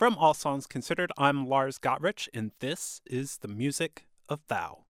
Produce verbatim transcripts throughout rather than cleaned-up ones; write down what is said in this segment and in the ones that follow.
From All Songs Considered, I'm Lars Gottrich, and this is the music of Thou.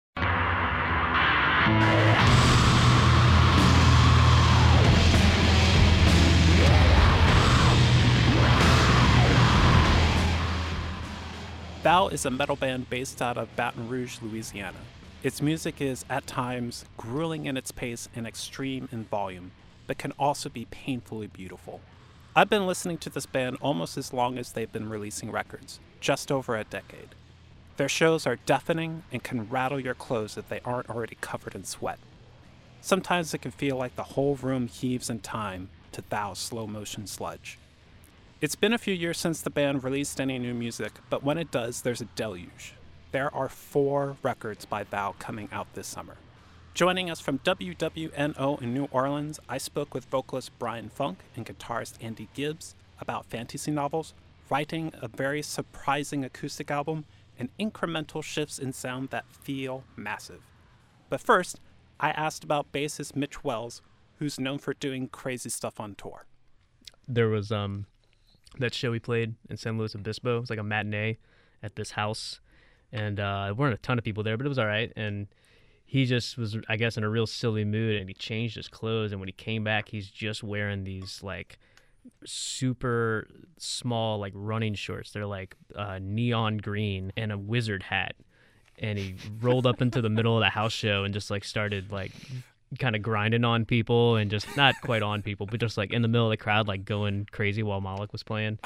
Thou is a metal band based out of Baton Rouge, Louisiana. Its music is, at times, grueling in its pace and extreme in volume, but can also be painfully beautiful. I've been listening to this band almost as long as they've been releasing records, just over a decade. Their shows are deafening and can rattle your clothes if they aren't already covered in sweat. Sometimes it can feel like the whole room heaves in time to Thou's slow-motion sludge. It's been a few years since the band released any new music, but when it does, there's a deluge. There are four records by Thou coming out this summer. Joining us from W W N O in New Orleans, I spoke with vocalist Brian Funk and guitarist Andy Gibbs about fantasy novels, writing a very surprising acoustic album, and incremental shifts in sound that feel massive. But first, I asked about bassist Mitch Wells, who's known for doing crazy stuff on tour. There was um that show we played in San Luis Obispo. It was like a matinee at this house, and uh, there weren't a ton of people there, but it was all right. And he just was, I guess, in a real silly mood, and he changed his clothes. And when he came back, he's just wearing these like super small like running shorts. They're like uh, neon green and a wizard hat. And he rolled up into the middle of the house show and just like started like kind of grinding on people, and just not quite on people, but just like in the middle of the crowd, like going crazy while Malik was playing.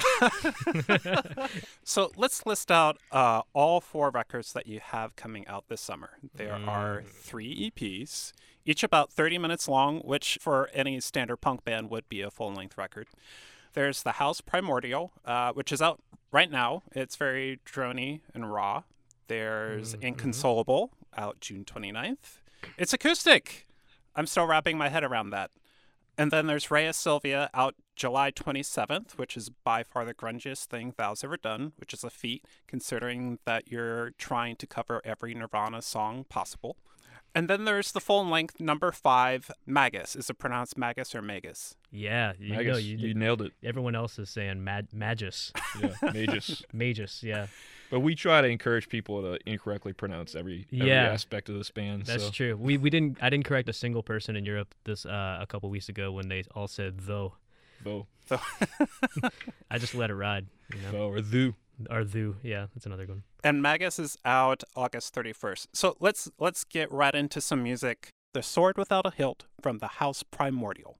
So let's list out uh, all four records that you have coming out this summer. There mm. are three E Ps, each about thirty minutes long, which for any standard punk band would be a full-length record. There's The House Primordial, uh, which is out right now. It's very droney and raw. There's mm-hmm. Inconsolable, out June twenty-ninth. It's acoustic. I'm still wrapping my head around that. And then there's Rhea Silvia, out July twenty-seventh, which is by far the grungiest thing Thou's ever done, which is a feat considering that you're trying to cover every Nirvana song possible. And then there's the full-length number five, Magus. Is it pronounced Magus or Magus? Yeah, you Magus, know, you, you nailed it. Everyone else is saying mag- Magus. Yeah, Magus. Magus, yeah. But we try to encourage people to incorrectly pronounce every, every yeah, aspect of this band. That's so. true. We we didn't. I didn't correct a single person in Europe this uh, a couple weeks ago when they all said though. Though. I just let it ride. You know? Though or thou. Or thou. Yeah, that's another one. And Magus is out August thirty-first. So let's let's get right into some music. The Sword Without a Hilt from The House Primordial.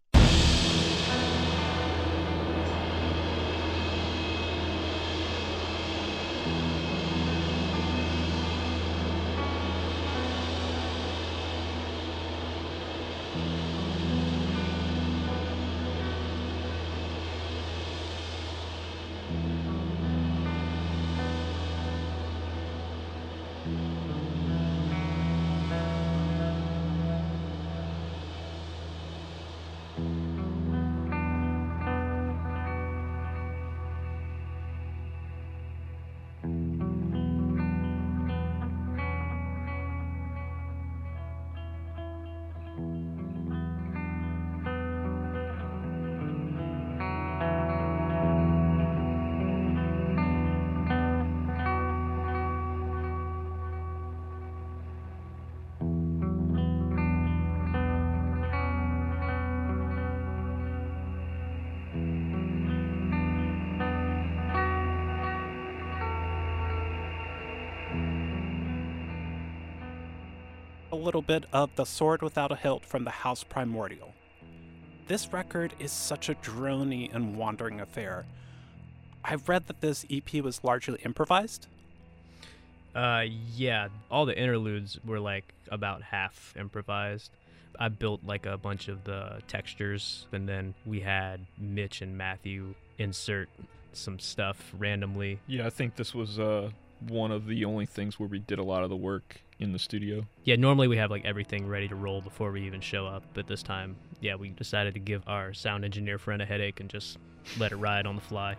A little bit of The Sword Without a Hilt from The House Primordial. This record is such a droney and wandering affair. I've read that this E P was largely improvised. Uh, yeah, all the interludes were like about half improvised. I built like a bunch of the textures, and then we had Mitch and Matthew insert some stuff randomly. Yeah, I think this was uh, one of the only things where we did a lot of the work in the studio. Yeah, normally we have like everything ready to roll before we even show up, but this time, yeah, we decided to give our sound engineer friend a headache and just let it ride on the fly.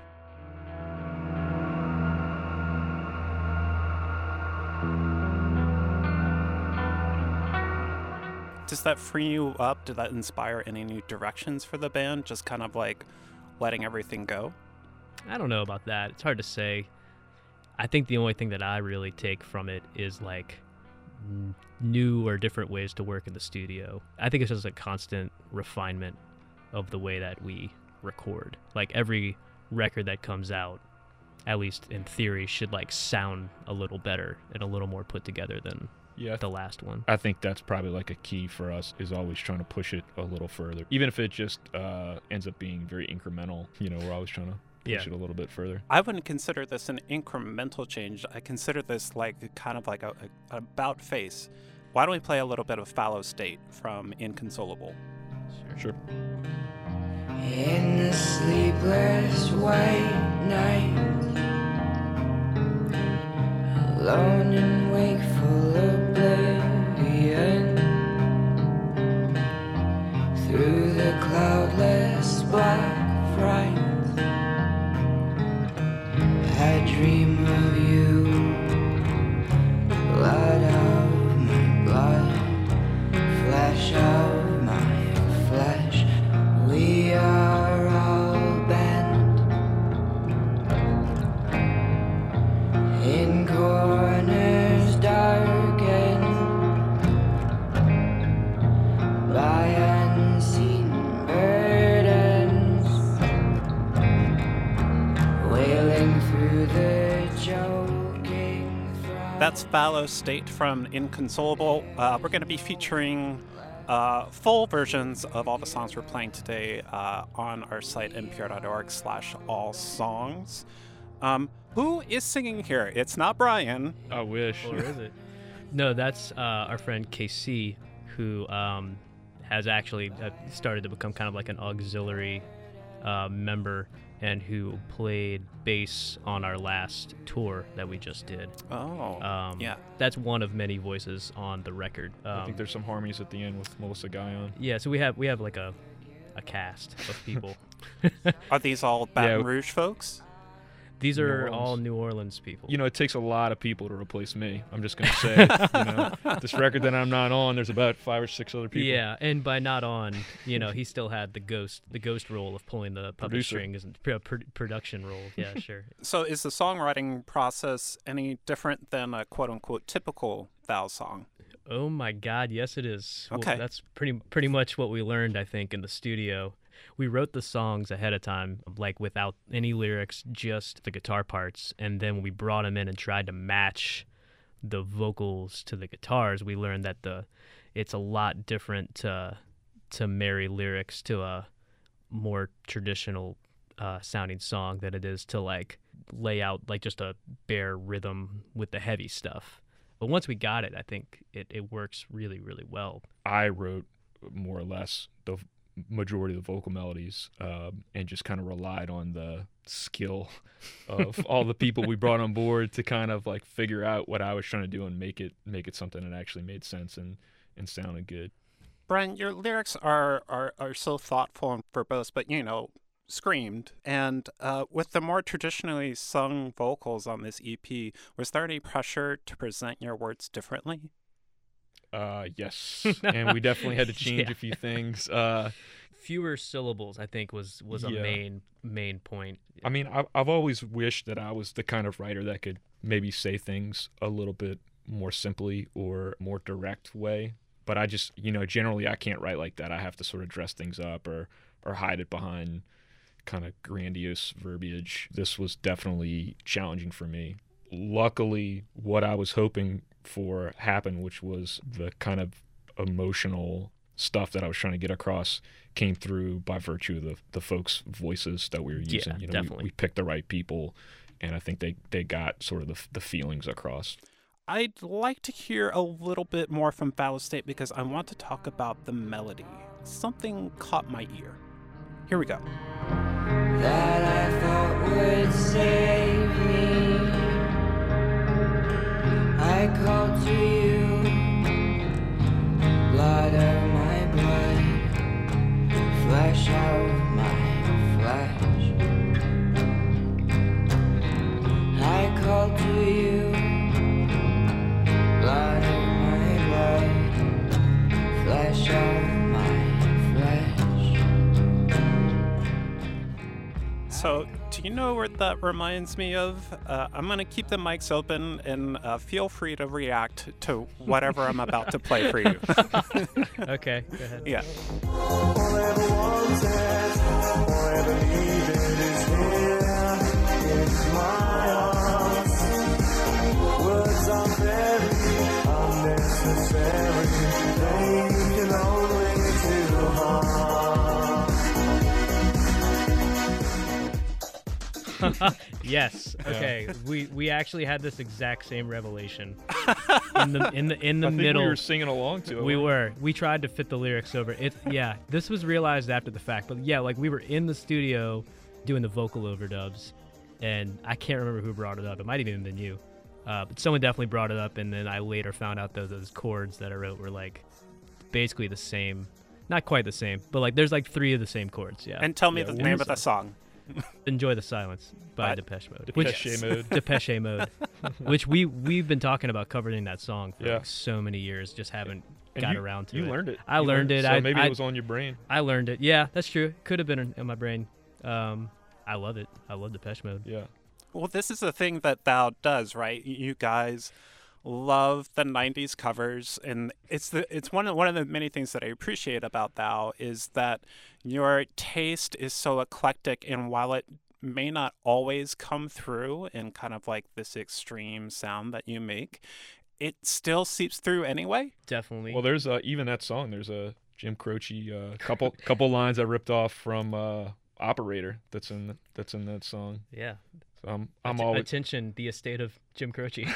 Does that free you up? Did that inspire any new directions for the band? Just kind of like letting everything go? I don't know about that. It's hard to say. I think the only thing that I really take from it is like n- new or different ways to work in the studio. I think it's just a constant refinement of the way that we record. Like every record that comes out, at least in theory, should like sound a little better and a little more put together than Yeah, the last one. I think that's probably like a key for us, is always trying to push it a little further. Even if it just uh, ends up being very incremental, you know, we're always trying to push Yeah. it a little bit further. I wouldn't consider this an incremental change. I consider this like kind of like a, a about face. Why don't we play a little bit of Fallow State from Inconsolable? Sure. In the sleepless white night, alone in wakeful oblivion, through the cloudless black fright, I dream of you, blood of my blood, flesh of my flesh. We are all bent in corners darkened by unseen burdens, wailing through the choking throat. That's Fallow State from Inconsolable. Uh, we're going to be featuring uh, full versions of all the songs we're playing today uh, on our site, npr.org slash all songs. Um, who is singing here? It's not Brian. I wish. Or is it? No, that's uh, our friend K C, who um, has actually uh, started to become kind of like an auxiliary uh, member, and who played bass on our last tour that we just did. Oh, Um, yeah. That's one of many voices on the record. Um, I think there's some harmonies at the end with Melissa Guyon. yeah, so we have we have like a a cast of people. Are these all Baton Yeah. Rouge folks? These New are Orleans. all New Orleans people. You know, it takes a lot of people to replace me. I'm just going to say, you know, this record that I'm not on, there's about five or six other people. Yeah, and by not on, you know, he still had the ghost, the ghost role of pulling the puppet Producer. strings and pr- pr- production role. Yeah, sure. So is the songwriting process any different than a quote-unquote typical Val song? Oh my God, yes, it is. Well, Okay. that's pretty pretty much what we learned, I think, in the studio. We wrote the songs ahead of time, like without any lyrics, just the guitar parts, and then when we brought them in and tried to match the vocals to the guitars, we learned that the it's a lot different to to marry lyrics to a more traditional uh, sounding song than it is to like lay out like just a bare rhythm with the heavy stuff. But once we got it, I think it, it works really, really well. I wrote more or less the majority of the vocal melodies, um, and just kind of relied on the skill of all the people we brought on board to kind of like figure out what I was trying to do and make it make it something that actually made sense and, and sounded good. Brian, your lyrics are, are, are so thoughtful and verbose, but, you know, screamed. And uh, with the more traditionally sung vocals on this E P, was there any pressure to present your words differently? Uh, yes, and we definitely had to change Yeah. a few things. Uh, Fewer syllables, I think, was was a Yeah. main main point. I mean, I've, I've always wished that I was the kind of writer that could maybe say things a little bit more simply or more direct way. But I just, you know, generally I can't write like that. I have to sort of dress things up or, or hide it behind kind of grandiose verbiage. This was definitely challenging for me. Luckily, what I was hoping for happened, which was the kind of emotional stuff that I was trying to get across came through by virtue of the, the folks' voices that we were using. Yeah, you know, definitely. We, we picked the right people, and I think they, they got sort of the, the feelings across. I'd like to hear a little bit more from Fallow State because I want to talk about the melody. Something caught my ear. Here we go. That I thought would save me. I called to you, blood of my blood, flesh of my flesh. I called to you, blood of my blood, flesh of my flesh. So, do You know what that reminds me of? Uh, I'm going to keep the mics open and uh, feel free to react to whatever I'm about to play for you. Okay, go ahead. Yeah. All I ever wanted, all I ever needed is here in my arms. Words are very unnecessary. They can only do harm. Yes. Okay. We we actually had this exact same revelation in the in the in the I think middle. we were singing along to it. We weren't were. We tried to fit the lyrics over it. Yeah, this was realized after the fact. But yeah, like we were in the studio doing the vocal overdubs, and I can't remember who brought it up. It might have even been you. Uh, but someone definitely brought it up, and then I later found out that those chords that I wrote were like basically the same. Not quite the same, but like there's like three of the same chords. Yeah. And tell me Yeah, the what name is of the it? song. Enjoy the Silence by By Depeche Mode. Depeche Mode. Depeche Mode, which we we've been talking about covering that song for Yeah. like so many years, just haven't And got you, around to you it. learned it. I You learned it. So I- maybe I- it was on your brain. I learned it. Yeah, that's true. Could have been in, in my brain. Um, I love it. I love Depeche Mode. Yeah. Well, this is the thing that Thou does, right? Y- You guys love the nineties covers, and it's the it's one of one of the many things that I appreciate about Thou is that your taste is so eclectic, and while it may not always come through in kind of like this extreme sound that you make, it still seeps through anyway. Definitely. Well, there's uh, even that song. There's a Jim Croce uh, couple couple lines I ripped off from uh, Operator. That's in that's in that song. yeah. So I'm I'm Att- always Attention, the estate of Jim Croce.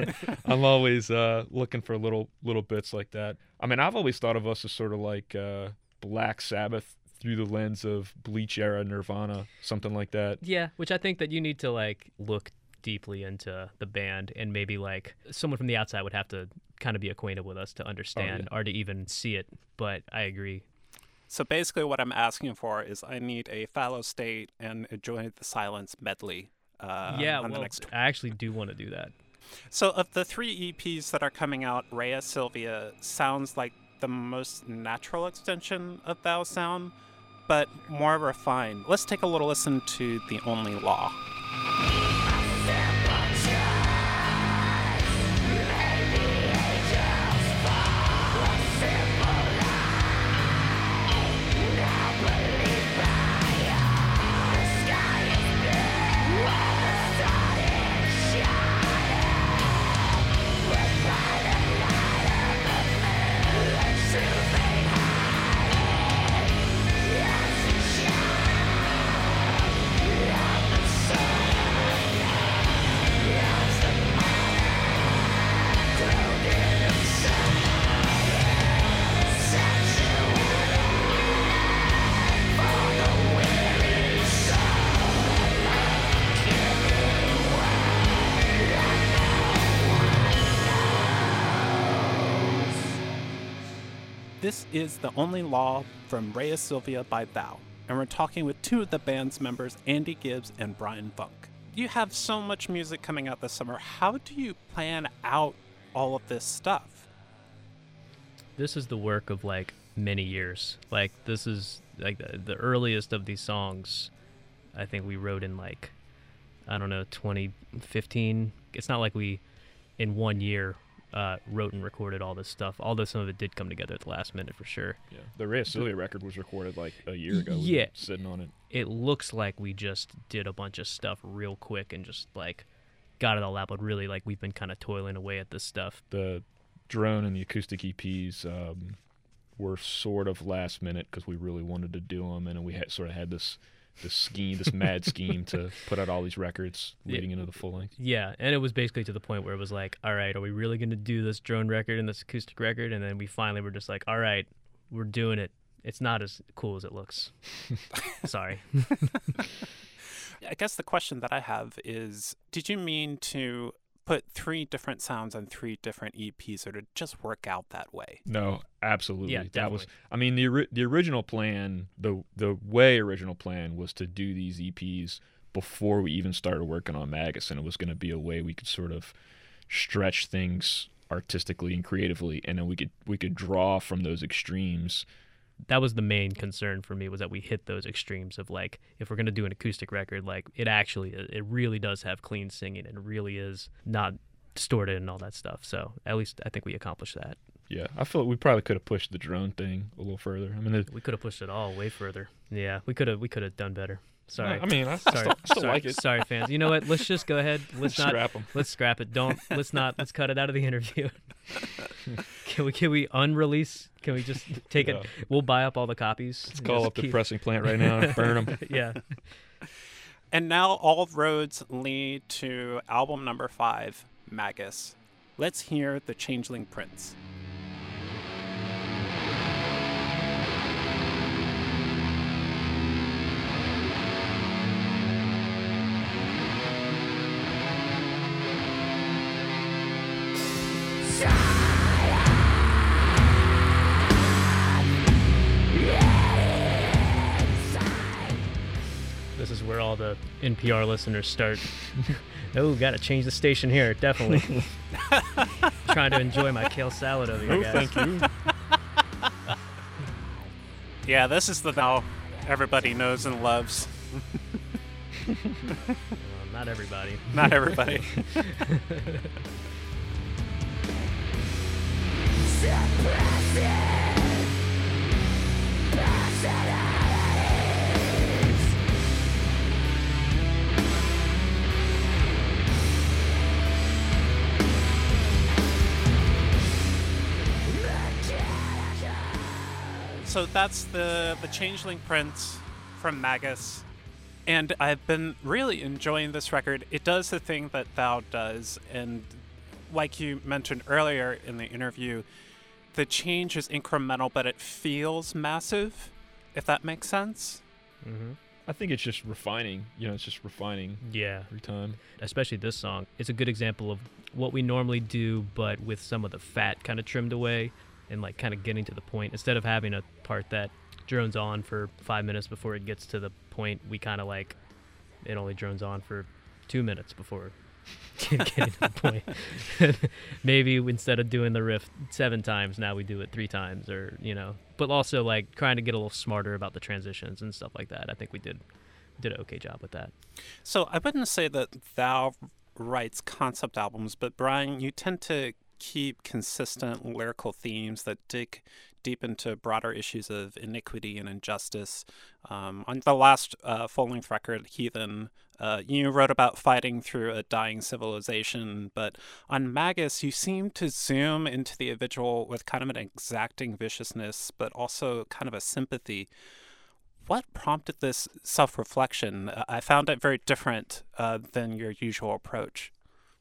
I'm always uh, looking for little little bits like that. I mean, I've always thought of us as sort of like uh, Black Sabbath through the lens of Bleach era Nirvana, something like that. Yeah, which I think that you need to like look deeply into the band, and maybe like someone from the outside would have to kind of be acquainted with us to understand or to even see it. But I agree. So basically, what I'm asking for is I need a Fallow State and Enjoy the Silence medley. Uh, yeah, on well, the next. I actually do want to do that. So of the three E Ps that are coming out, Rhea Sylvia sounds like the most natural extension of Thou sound, but more refined. Let's take a little listen to The Only Law. This is The Only Law from Rhea Sylvia by Thou, and we're talking with two of the band's members, Andy Gibbs and Brian Funk. You have so much music coming out this summer. How do you plan out all of this stuff? This is the work of like many years. Like this is like the, the earliest of these songs. I think we wrote in like, I don't know, twenty fifteen. It's not like we, in one year, uh, wrote and recorded all this stuff. Although some of it did come together at the last minute for sure. Yeah. The Rhea Sylvia record was recorded like a year ago. We Yeah. were sitting on it. It looks like we just did a bunch of stuff real quick and just like got it all out. But really, like we've been kind of toiling away at this stuff. The drone and the acoustic E Ps um, were sort of last minute because we really wanted to do them, and then we had sort of had this this scheme, this mad scheme to put out all these records leading into the full length. Yeah, and it was basically to the point where it was like, all right, are we really going to do this drone record and this acoustic record? And then we finally were just like, all right, we're doing it. It's not as cool as it looks. Sorry. I guess the question that I have is, did you mean to put three different sounds on three different E Ps, or to just work out that way? No, absolutely. Yeah, That was. definitely. I mean, the ori- the original plan, the the way original plan was to do these E Ps before we even started working on Magus, and it was going to be a way we could sort of stretch things artistically and creatively, and then we could we could draw from those extremes that was the main concern for me, was that we hit those extremes of like, if we're gonna do an acoustic record, like it actually it really does have clean singing and it really is not distorted and all that stuff. So at least I think we accomplished that. Yeah, I feel like we probably could have pushed the drone thing a little further. I mean, it, We could have pushed it all way further. Yeah, we could have we could have done better. Sorry. I mean, I sorry, still, still sorry, like it. sorry, fans. You know what? Let's just go ahead. Let's not Scrap 'em. let's scrap it. Don't let's not let's cut it out of the interview. Can we can we unrelease? Can we just take Yeah. it? We'll buy up all the copies. Let's and call just up the keep- pressing plant right now and burn them. Yeah. And now all roads lead to album number five, Magus. Let's hear the Changeling Prince. This is where all the N P R listeners start. Oh, gotta change the station here. Definitely. Trying to enjoy my kale salad over here, Oh, guys. thank you. Yeah, this is the now everybody knows and loves. Well, not everybody. Not everybody. So that's the the Changeling Prince from Magus, and I've been really enjoying this record. It does the thing that Thou does, and like you mentioned earlier in the interview, the change is incremental, but it feels massive, if that makes sense. Mm-hmm. I think it's just refining. You know, it's just refining Yeah. every time. Especially this song. It's a good example of what we normally do, but with some of the fat kind of trimmed away and like kind of getting to the point. Instead of having a part that drones on for five minutes before it gets to the point, we kind of like it only drones on for two minutes before getting to the point. Maybe instead of doing the riff seven times, now we do it three times, or you know. But also like trying to get a little smarter about the transitions and stuff like that. I think we did did an okay job with that. So I wouldn't say that Thou writes concept albums, but Brian, you tend to keep consistent lyrical themes that dig deep into broader issues of iniquity and injustice. Um, on the last uh, full-length record, Heathen, uh, you wrote about fighting through a dying civilization, but on Magus, you seem to zoom into the individual with kind of an exacting viciousness, but also kind of a sympathy. What prompted this self-reflection? Uh, I found it very different uh, than your usual approach.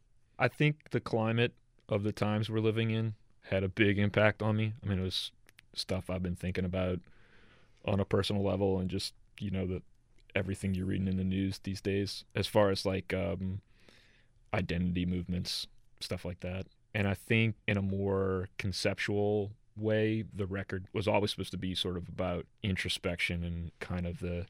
I think the climate of the times we're living in had a big impact on me. I mean, it was stuff I've been thinking about on a personal level, and just, you know, the everything you're reading in the news these days as far as like um, identity movements, stuff like that. And I think in a more conceptual way, the record was always supposed to be sort of about introspection and kind of the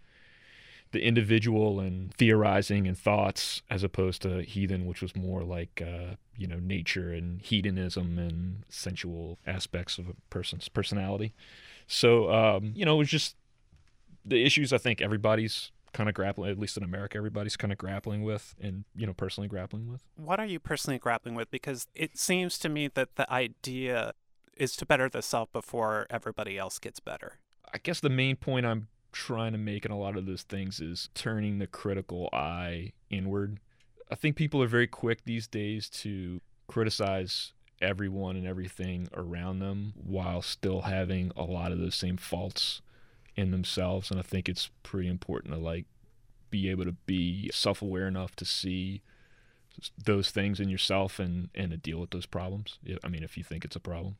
the individual and theorizing and thoughts, as opposed to Heathen, which was more like uh, you know, nature and hedonism and sensual aspects of a person's personality. So um, you know, it was just the issues I think everybody's kind of grappling, at least in America, everybody's kind of grappling with, and you know, personally grappling with. What are you personally grappling with? Because it seems to me that the idea is to better the self before everybody else gets better. I guess the main point I'm trying to make in a lot of those things is turning the critical eye inward. I think people are very quick these days to criticize everyone and everything around them while still having a lot of those same faults in themselves. And I think it's pretty important to like be able to be self-aware enough to see those things in yourself and, and to deal with those problems. I mean, if you think it's a problem.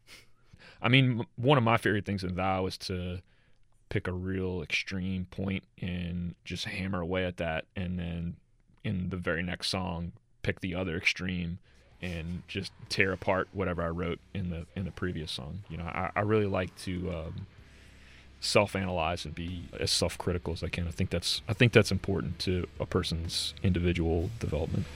I mean, one of my favorite things in Thou is to pick a real extreme point and just hammer away at that, and then in the very next song pick the other extreme and just tear apart whatever I wrote in the in the previous song. You know, I, I really like to um, self-analyze and be as self-critical as I can. I think that's I think that's important to a person's individual development.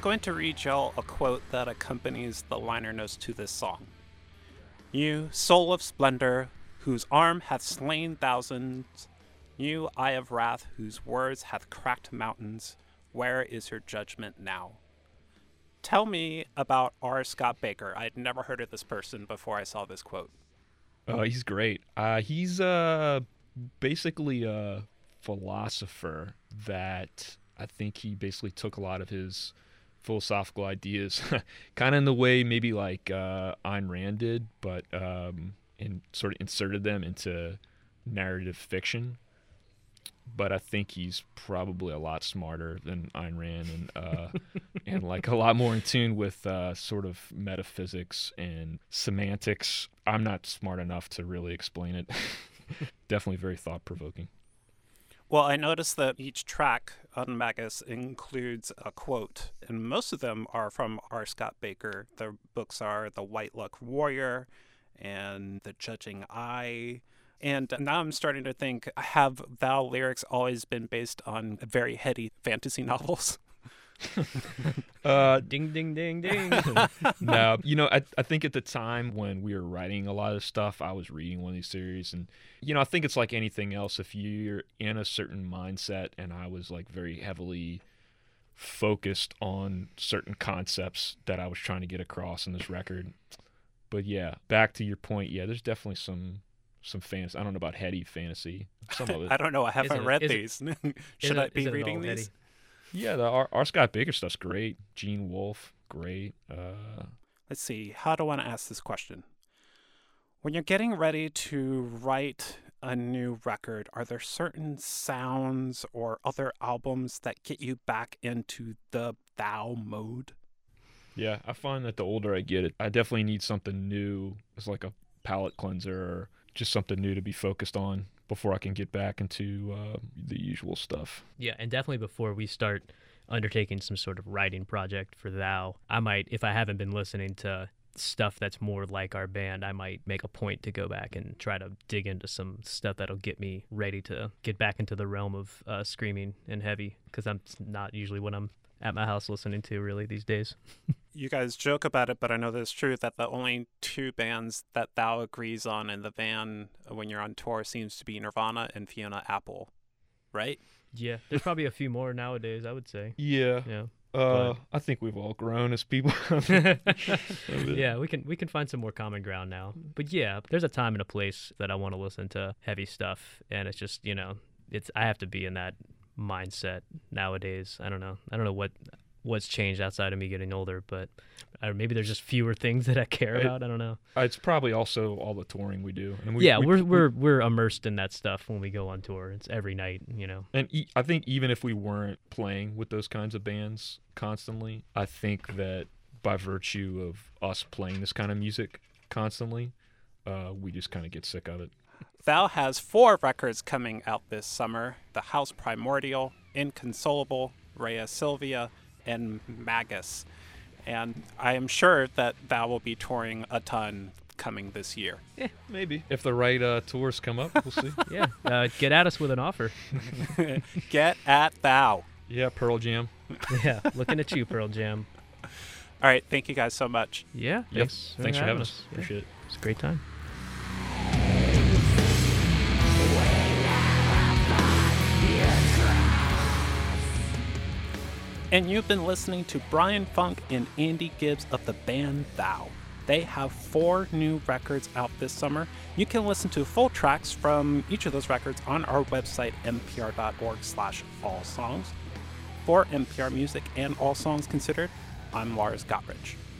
going to read y'all a quote that accompanies the liner notes to this song. You, soul of splendor, whose arm hath slain thousands, you, eye of wrath, whose words hath cracked mountains, where is your judgment now? Tell me about R. Scott Baker. I'd never heard of this person before I saw this quote. Uh, he's great. Uh, he's uh, basically a philosopher that I think he basically took a lot of his philosophical ideas, kind of in the way maybe like uh, Ayn Rand did, but um, and sort of inserted them into narrative fiction. But I think he's probably a lot smarter than Ayn Rand, and uh, and like a lot more in tune with uh, sort of metaphysics and semantics. I'm not smart enough to really explain it. Definitely very thought-provoking. Well, I noticed that each track on Magus includes a quote, and most of them are from R. Scott Baker. The books are The White Luck Warrior and The Judging Eye. And now I'm starting to think, have Thou lyrics always been based on very heady fantasy novels? uh, Ding, ding, ding, ding. no, you know, I, I think at the time when we were writing a lot of stuff, I was reading one of these series. And, you know, I think it's like anything else. If you're in a certain mindset, and I was like very heavily focused on certain concepts that I was trying to get across in this record. But yeah, back to your point, yeah, there's definitely some... some fantasy. I don't know about heady fantasy. Some of it. I don't know. I haven't it- read is it- these. Should it- I be is it at reading all these? heady? Yeah, the R. R. Scott Baker stuff's great. Gene Wolfe, great. Uh, Let's see. How do I want to ask this question? When you're getting ready to write a new record, are there certain sounds or other albums that get you back into the Thou mode? yeah, I find that the older I get, it, I definitely need something new. It's like a palate cleanser, or just something new to be focused on before I can get back into uh, the usual stuff. Yeah, and definitely before we start undertaking some sort of writing project for Thou, I might, if I haven't been listening to stuff that's more like our band, I might make a point to go back and try to dig into some stuff that'll get me ready to get back into the realm of uh, screaming and heavy, because I'm not usually what I'm at my house listening to really these days. You guys joke about it, but I know that it's true that the only two bands that Thou agrees on in the van when you're on tour seems to be Nirvana and Fiona Apple, right? Yeah, there's probably a few more nowadays, I would say. Yeah, Yeah. uh, I think we've all grown as people. Yeah, we can we can find some more common ground now. But yeah, there's a time and a place that I want to listen to heavy stuff, and it's just, you know, it's I have to be in that mindset nowadays. I don't know. I don't know what what's changed outside of me getting older, but or maybe there's just fewer things that I care It- about. I don't know. It's probably also all the touring we do. And we, yeah, we, we're we- we're we're immersed in that stuff when we go on tour. It's every night, you know. And e- I think even if we weren't playing with those kinds of bands constantly, I think that by virtue of us playing this kind of music constantly, uh, we just kind of get sick of it. Thou has four records coming out this summer: The House Primordial, Inconsolable, Rhea Silvia, and Magus. And I am sure that Thou will be touring a ton coming this year. Yeah, maybe. If the right uh, tours come up, we'll see. Yeah, uh, get at us with an offer. Get at Thou. Yeah, Pearl Jam. Yeah, looking at you, Pearl Jam. All right, thank you guys so much. Yeah, Yep. thanks. Thanks for having us. Yeah, Appreciate it. it's a great time. And you've been listening to Brian Funk and Andy Gibbs of the band Thou. They have four new records out this summer. You can listen to full tracks from each of those records on our website, n p r dot org slash all songs. For N P R Music and All Songs Considered, I'm Lars Gottridge.